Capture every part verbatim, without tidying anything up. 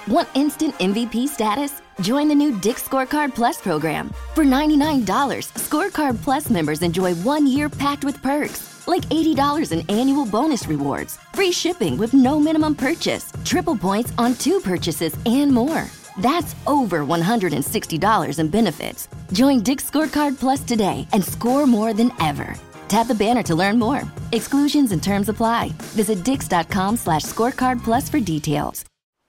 Want instant M V P status? Join the new Dick's Scorecard Plus program. For ninety-nine dollars, Scorecard Plus members enjoy one year packed with perks, like eighty dollars in annual bonus rewards, free shipping with no minimum purchase, triple points on two purchases, and more. That's over one hundred sixty dollars in benefits. Join Dick's Scorecard Plus today and score more than ever. Tap the banner to learn more. Exclusions and terms apply. Visit dix.com slash scorecard plus for details.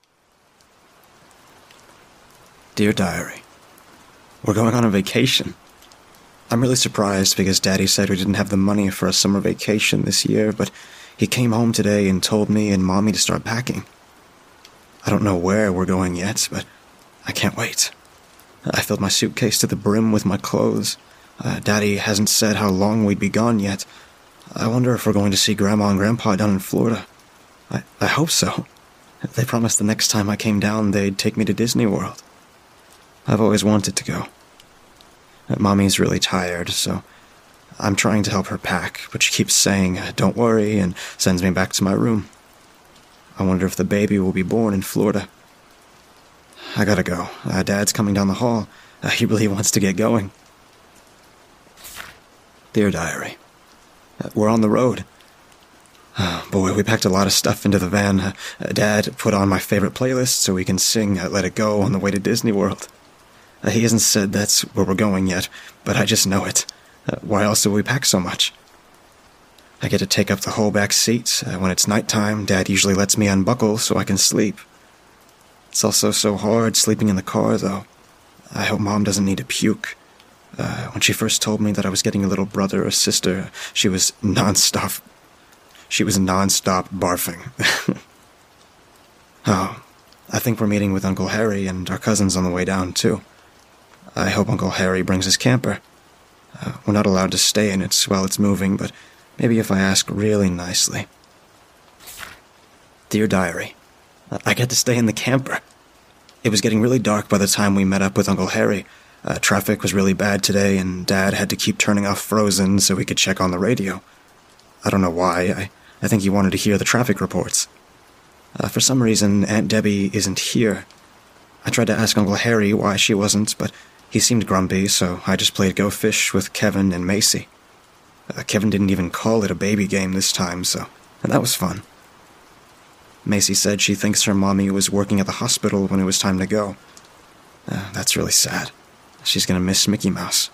Dear Diary, we're going on a vacation. I'm really surprised because Daddy said we didn't have the money for a summer vacation this year, but he came home today and told me and Mommy to start packing. I don't know where we're going yet, but I can't wait. I filled my suitcase to the brim with my clothes. Uh, Daddy hasn't said how long we'd be gone yet. I wonder if we're going to see Grandma and Grandpa down in Florida. I, I hope so. They promised the next time I came down they'd take me to Disney World. I've always wanted to go. Uh, Mommy's really tired, so I'm trying to help her pack, but she keeps saying, "Don't worry," and sends me back to my room. I wonder if the baby will be born in Florida. I gotta go. Uh, Dad's coming down the hall. Uh, he really wants to get going. Dear Diary, uh, we're on the road. Oh, boy, we packed a lot of stuff into the van. Uh, Dad put on my favorite playlist so we can sing uh, Let It Go on the way to Disney World. Uh, he hasn't said that's where we're going yet, but I just know it. Uh, why else do we pack so much? I get to take up the whole back seat. Uh, when it's nighttime, Dad usually lets me unbuckle so I can sleep. It's also so hard sleeping in the car, though. I hope Mom doesn't need to puke. Uh, when she first told me that I was getting a little brother or sister, she was non-stop... She was non-stop barfing. Oh, I think we're meeting with Uncle Harry and our cousins on the way down, too. I hope Uncle Harry brings his camper. Uh, we're not allowed to stay in it while it's moving, but maybe if I ask really nicely. Dear Diary, I get to stay in the camper. It was getting really dark by the time we met up with Uncle Harry. Uh, traffic was really bad today, and Dad had to keep turning off Frozen so we could check on the radio. I don't know why. I, I think he wanted to hear the traffic reports. Uh, for some reason, Aunt Debbie isn't here. I tried to ask Uncle Harry why she wasn't, but he seemed grumpy, so I just played Go Fish with Kevin and Macy. Uh, Kevin didn't even call it a baby game this time, so and that was fun. Macy said she thinks her mommy was working at the hospital when it was time to go. Uh, that's really sad. She's gonna miss Mickey Mouse.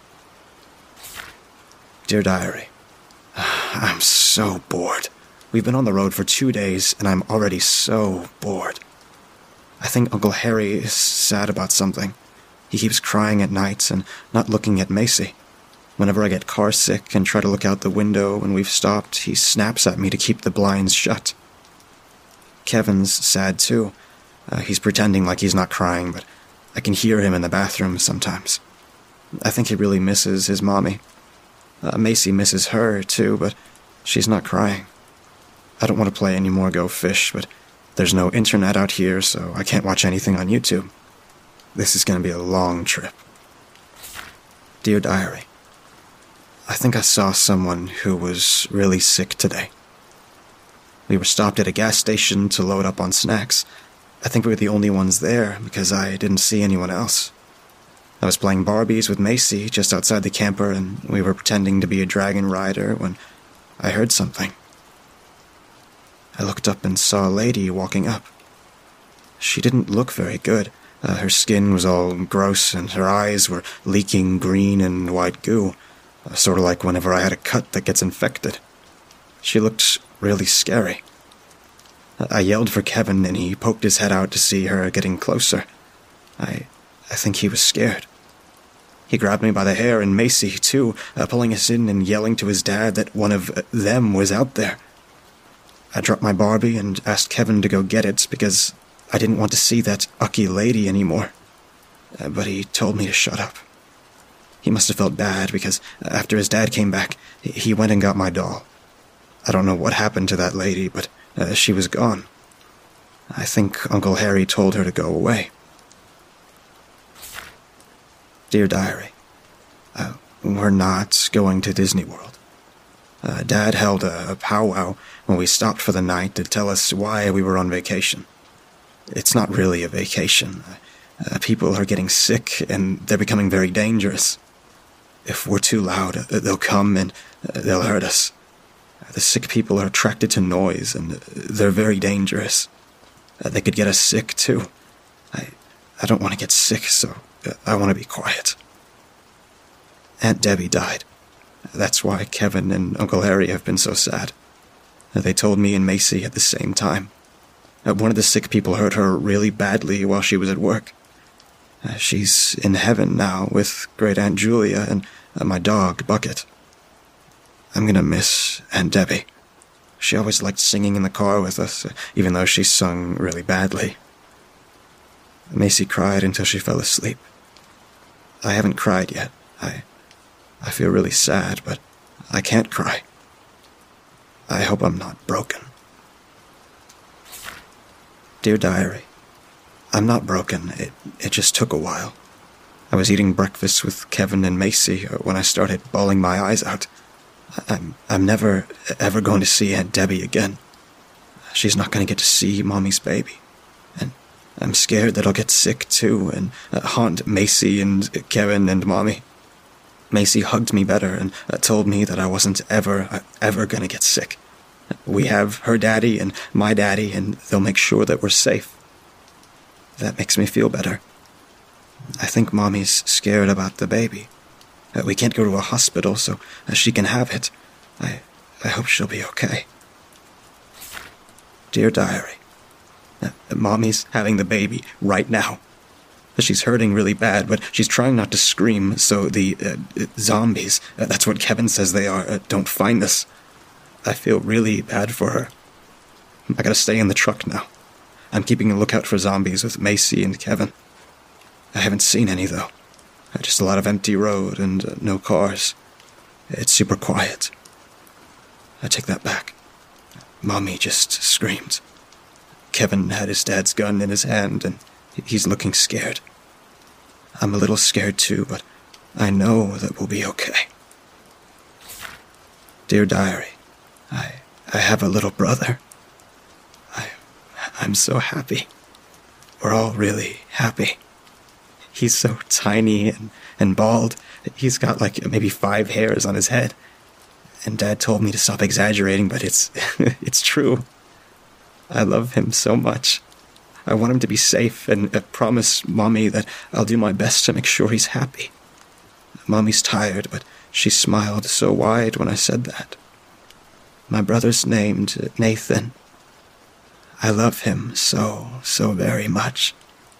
Dear Diary, I'm so bored. We've been on the road for two days, and I'm already so bored. I think Uncle Harry is sad about something. He keeps crying at night and not looking at Macy. Whenever I get car sick and try to look out the window when we've stopped, he snaps at me to keep the blinds shut. Kevin's sad too. Uh, he's pretending like he's not crying, but I can hear him in the bathroom sometimes. I think he really misses his mommy. Uh, Macy misses her too, but she's not crying. I don't want to play any more Go Fish, but there's no internet out here, so I can't watch anything on YouTube. This is going to be a long trip. Dear Diary, I think I saw someone who was really sick today. We were stopped at a gas station to load up on snacks. I think we were the only ones there because I didn't see anyone else. I was playing Barbies with Macy just outside the camper, and we were pretending to be a dragon rider when I heard something. I looked up and saw a lady walking up. She didn't look very good. Uh, her skin was all gross, and her eyes were leaking green and white goo, uh, sort of like whenever I had a cut that gets infected. She looked really scary. I yelled for Kevin, and he poked his head out to see her getting closer. I I think he was scared. He grabbed me by the hair, and Macy, too, uh, pulling us in and yelling to his dad that one of uh, them was out there. I dropped my Barbie and asked Kevin to go get it because I didn't want to see that ucky lady anymore. Uh, but he told me to shut up. He must have felt bad because after his dad came back, he went and got my doll. I don't know what happened to that lady, but uh, she was gone. I think Uncle Harry told her to go away. Dear Diary, uh, we're not going to Disney World. Uh, Dad held a, a powwow when we stopped for the night to tell us why we were on vacation. It's not really a vacation. Uh, people are getting sick, and they're becoming very dangerous. If we're too loud, uh, they'll come and uh, they'll hurt us. The sick people are attracted to noise, and uh, they're very dangerous. Uh, they could get us sick, too. I, I don't want to get sick, so uh, I want to be quiet. Aunt Debbie died. That's why Kevin and Uncle Harry have been so sad. Uh, they told me and Macy at the same time. Uh, one of the sick people hurt her really badly while she was at work. Uh, she's in heaven now with Great Aunt Julia and uh, my dog, Bucket. I'm gonna miss Aunt Debbie. She always liked singing in the car with us, uh, even though she sung really badly. Macy cried until she fell asleep. I haven't cried yet. I, I feel really sad, but I can't cry. I hope I'm not broken. Dear Diary, I'm not broken. It, it just took a while. I was eating breakfast with Kevin and Macy when I started bawling my eyes out. I'm, I'm never, ever going to see Aunt Debbie again. She's not going to get to see Mommy's baby. And I'm scared that I'll get sick, too, and uh, haunt Macy and Kevin and Mommy. Macy hugged me better and uh, told me that I wasn't ever, uh, ever going to get sick. We have her daddy and my daddy, and they'll make sure that we're safe. That makes me feel better. I think Mommy's scared about the baby. Uh, we can't go to a hospital, so uh, she can have it. I, I hope she'll be okay. Dear Diary, uh, Mommy's having the baby right now. She's hurting really bad, but she's trying not to scream, so the uh, zombies, uh, that's what Kevin says they are, uh, don't find us. I feel really bad for her. I gotta stay in the truck now. I'm keeping a lookout for zombies with Macy and Kevin. I haven't seen any, though. Just a lot of empty road and uh, no cars. It's super quiet. I take that back. Mommy just screamed. Kevin had his dad's gun in his hand, and he's looking scared. I'm a little scared, too, but I know that we'll be okay. Dear Diary, I, I have a little brother. I, I'm so happy. We're all really happy. He's so tiny and, and bald. He's got like maybe five hairs on his head. And Dad told me to stop exaggerating, but it's, it's true. I love him so much. I want him to be safe and uh, promise Mommy that I'll do my best to make sure he's happy. Mommy's tired, but she smiled so wide when I said that. My brother's named Nathan. I love him so, so very much.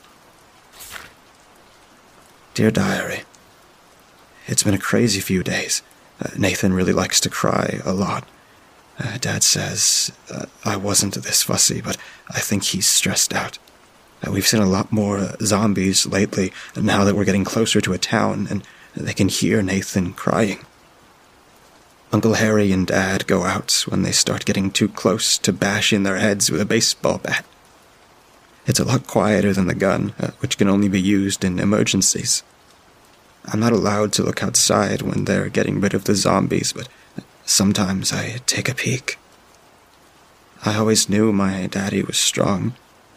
Dear Diary, it's been a crazy few days. Uh, Nathan really likes to cry a lot. Uh, Dad says uh, I wasn't this fussy, but I think he's stressed out. Uh, we've seen a lot more uh, zombies lately, now that we're getting closer to a town, and they can hear Nathan crying. Uncle Harry and Dad go out when they start getting too close to bash in their heads with a baseball bat. It's a lot quieter than the gun, uh, which can only be used in emergencies. I'm not allowed to look outside when they're getting rid of the zombies, but sometimes I take a peek. I always knew my daddy was strong.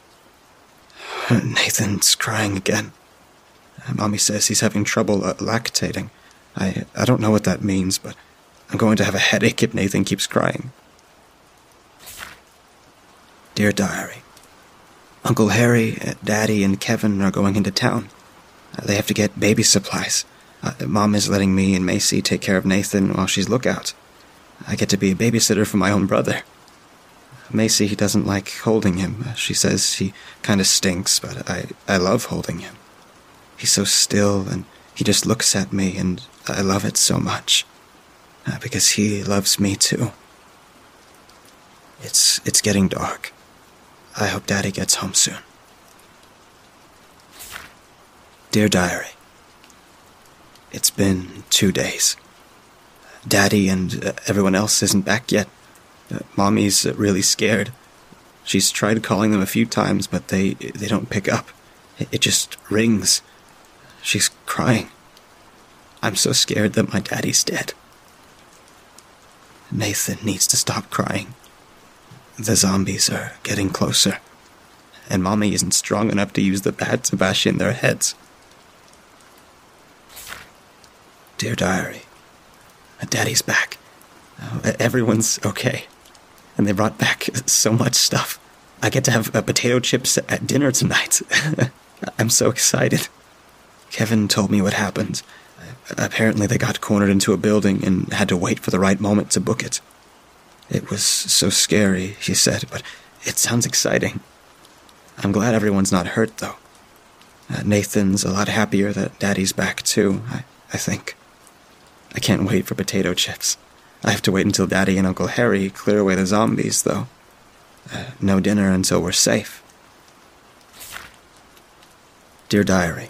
Nathan's crying again. Mommy says he's having trouble uh, lactating. I, I don't know what that means, but I'm going to have a headache if Nathan keeps crying. Dear Diary, Uncle Harry, Daddy, and Kevin are going into town. Uh, they have to get baby supplies. Uh, Mom is letting me and Macy take care of Nathan while she's lookout. I get to be a babysitter for my own brother. Macy doesn't like holding him. She says he kind of stinks, but I, I love holding him. He's so still, and he just looks at me, and I love it so much. Uh, because he loves me, too. It's, it's getting dark. I hope Daddy gets home soon. Dear Diary, it's been two days. Daddy and uh, everyone else isn't back yet. Uh, Mommy's uh, really scared. She's tried calling them a few times, but they, they don't pick up. It, it just rings. She's crying. I'm so scared that my daddy's dead. Nathan needs to stop crying. The zombies are getting closer. and Mommy isn't strong enough to use the bat to bash in their heads. Dear Diary, Daddy's back. Everyone's okay. And they brought back so much stuff. I get to have uh, potato chips at dinner tonight. I'm so excited. Kevin told me what happened. Apparently they got cornered into a building and had to wait for the right moment to book it. It was so scary, he said, but it sounds exciting. I'm glad everyone's not hurt, though. Uh, Nathan's a lot happier that Daddy's back, too, I, I think. I can't wait for potato chips. I have to wait until Daddy and Uncle Harry clear away the zombies, though. Uh, no dinner until we're safe. Dear Diary,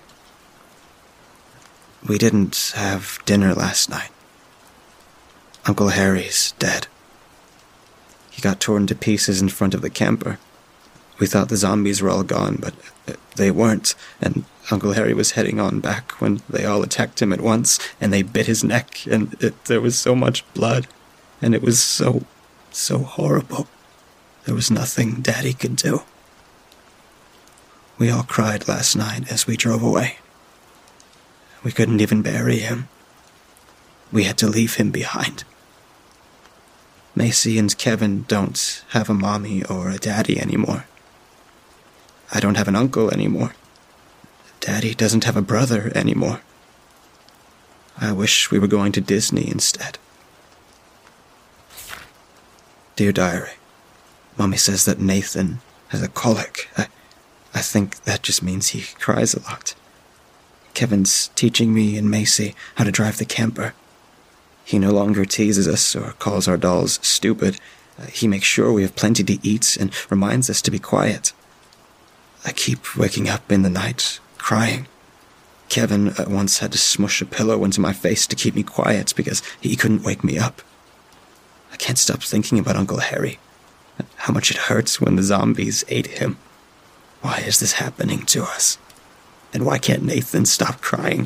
we didn't have dinner last night. Uncle Harry's dead. He got torn to pieces in front of the camper. We thought the zombies were all gone, but they weren't, and Uncle Harry was heading on back when they all attacked him at once, and they bit his neck, and it, there was so much blood, and it was so, so horrible. There was nothing Daddy could do. We all cried last night as we drove away. We couldn't even bury him. We had to leave him behind. Macy and Kevin don't have a mommy or a daddy anymore. I don't have an uncle anymore. Daddy doesn't have a brother anymore. I wish we were going to Disney instead. Dear Diary, Mommy says that Nathan has a colic. I, I think that just means he cries a lot. Kevin's teaching me and Macy how to drive the camper. He no longer teases us or calls our dolls stupid. Uh, he makes sure we have plenty to eat and reminds us to be quiet. I keep waking up in the night, crying. Kevin uh, once had to smush a pillow into my face to keep me quiet because he couldn't wake me up. I can't stop thinking about Uncle Harry. How much it hurts when the zombies ate him. Why is this happening to us? And why can't Nathan stop crying?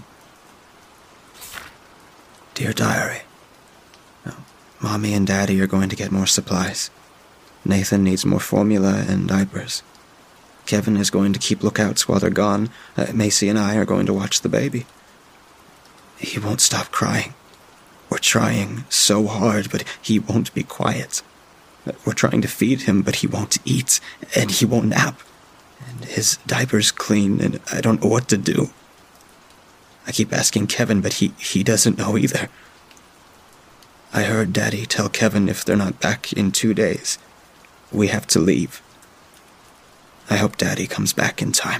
Dear Diary, oh, Mommy and Daddy are going to get more supplies. Nathan needs more formula and diapers. Kevin is going to keep lookouts while they're gone. Uh, Macy and I are going to watch the baby. He won't stop crying. We're trying so hard, but he won't be quiet. We're trying to feed him, but he won't eat, and he won't nap. And his diaper's clean, and I don't know what to do. I keep asking Kevin, but he, he doesn't know either. I heard Daddy tell Kevin if they're not back in two days, we have to leave. I hope Daddy comes back in time.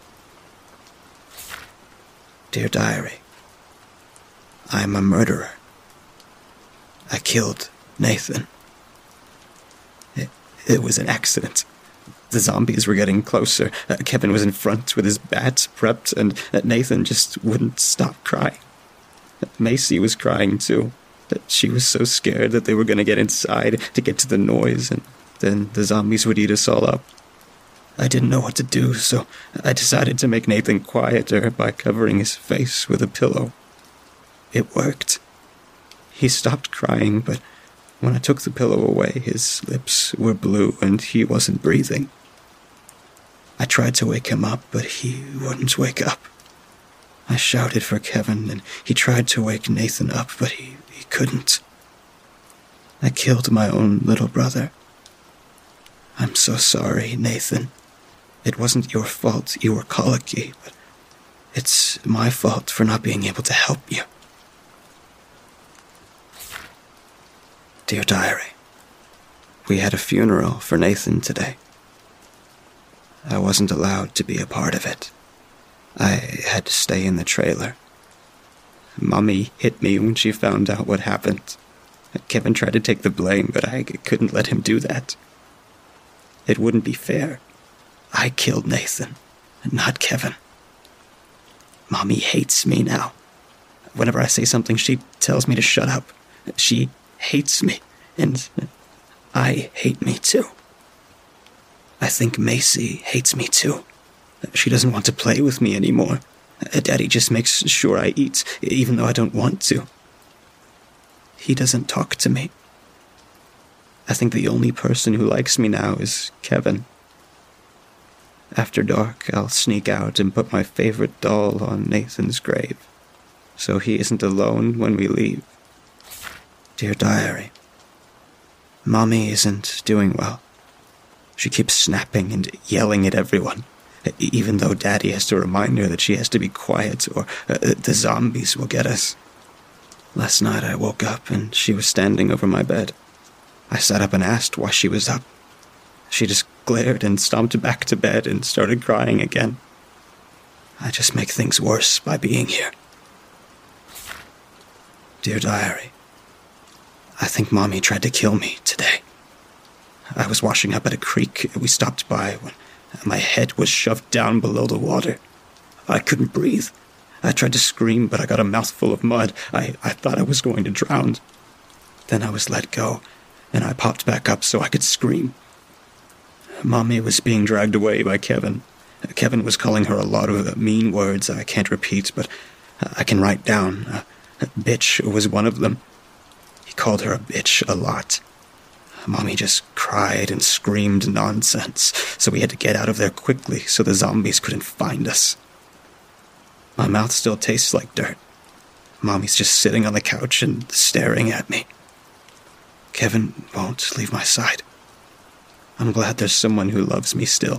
Dear Diary, I'm a murderer. I killed Nathan. It, it was an accident. The zombies were getting closer. Uh, Kevin was in front with his bat prepped, and uh, Nathan just wouldn't stop crying. Uh, Macy was crying too. Uh, she was so scared that they were going to get inside to get to the noise, and then the zombies would eat us all up. I didn't know what to do, so I decided to make Nathan quieter by covering his face with a pillow. It worked. He stopped crying, but when I took the pillow away, his lips were blue and he wasn't breathing. I tried to wake him up, but he wouldn't wake up. I shouted for Kevin, and he tried to wake Nathan up, but he, he couldn't. I killed my own little brother. I'm so sorry, Nathan. It wasn't your fault you were colicky, but it's my fault for not being able to help you. Dear Diary, we had a funeral for Nathan today. I wasn't allowed to be a part of it. I had to stay in the trailer. Mommy hit me when she found out what happened. Kevin tried to take the blame, but I couldn't let him do that. It wouldn't be fair. I killed Nathan, not Kevin. Mommy hates me now. Whenever I say something, she tells me to shut up. She hates me, and I hate me too. I think Macy hates me too. She doesn't want to play with me anymore. Daddy just makes sure I eat, even though I don't want to. He doesn't talk to me. I think the only person who likes me now is Kevin. After dark, I'll sneak out and put my favorite doll on Nathan's grave, so he isn't alone when we leave. Dear Diary, Mommy isn't doing well. She keeps snapping and yelling at everyone, even though Daddy has to remind her that she has to be quiet or uh, the zombies will get us. Last night I woke up and she was standing over my bed. I sat up and asked why she was up. She just glared and stomped back to bed and started crying again. I just make things worse by being here. Dear Diary, I think Mommy tried to kill me today. I was washing up at a creek we stopped by when my head was shoved down below the water. I couldn't breathe. I tried to scream, but I got a mouthful of mud. I, I thought I was going to drown. Then I was let go, and I popped back up so I could scream. Mommy was being dragged away by Kevin. Kevin was calling her a lot of mean words I can't repeat, but I can write down. Uh, bitch was one of them. He called her a bitch a lot. Mommy just cried and screamed nonsense, so we had to get out of there quickly so the zombies couldn't find us. My mouth still tastes like dirt. Mommy's just sitting on the couch and staring at me. Kevin won't leave my side. I'm glad there's someone who loves me still.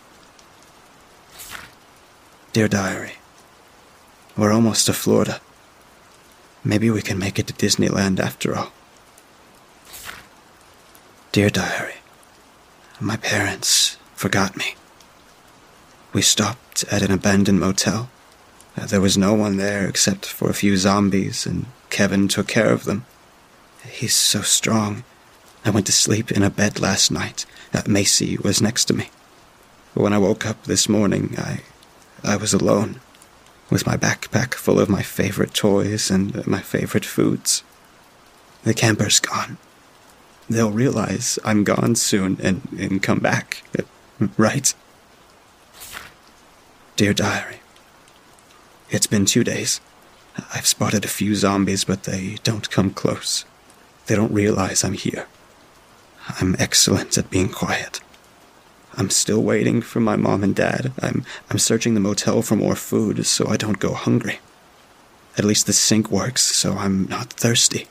Dear Diary, we're almost to Florida. Maybe we can make it to Disneyland after all. Dear Diary, my parents forgot me. We stopped at an abandoned motel. There was no one there except for a few zombies, and Kevin took care of them. He's so strong. I went to sleep in a bed last night. Uh, Macy was next to me. When I woke up this morning, I, I was alone, with my backpack full of my favorite toys and my favorite foods. The camper's gone. They'll realize I'm gone soon and, and come back, right? Dear Diary, it's been two days. I've spotted a few zombies, but they don't come close. They don't realize I'm here. I'm excellent at being quiet. I'm still waiting for my mom and dad. I'm I'm searching the motel for more food so I don't go hungry. At least the sink works so I'm not thirsty.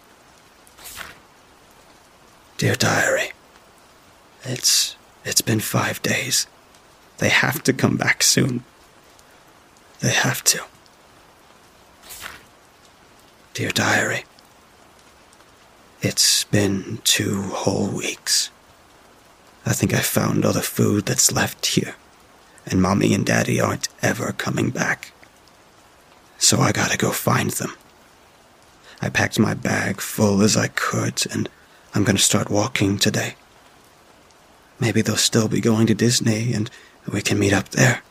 Dear Diary, it's it's been five days. They have to come back soon. They have to. Dear Diary, it's been two whole weeks. I think I found all the food that's left here, and Mommy and Daddy aren't ever coming back. So I gotta go find them. I packed my bag full as I could, and I'm gonna start walking today. Maybe they'll still be going to Disney, and we can meet up there.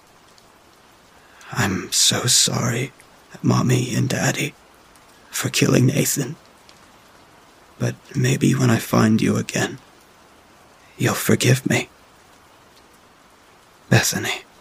I'm so sorry, Mommy and Daddy, for killing Nathan. But maybe when I find you again, you'll forgive me. Bethany.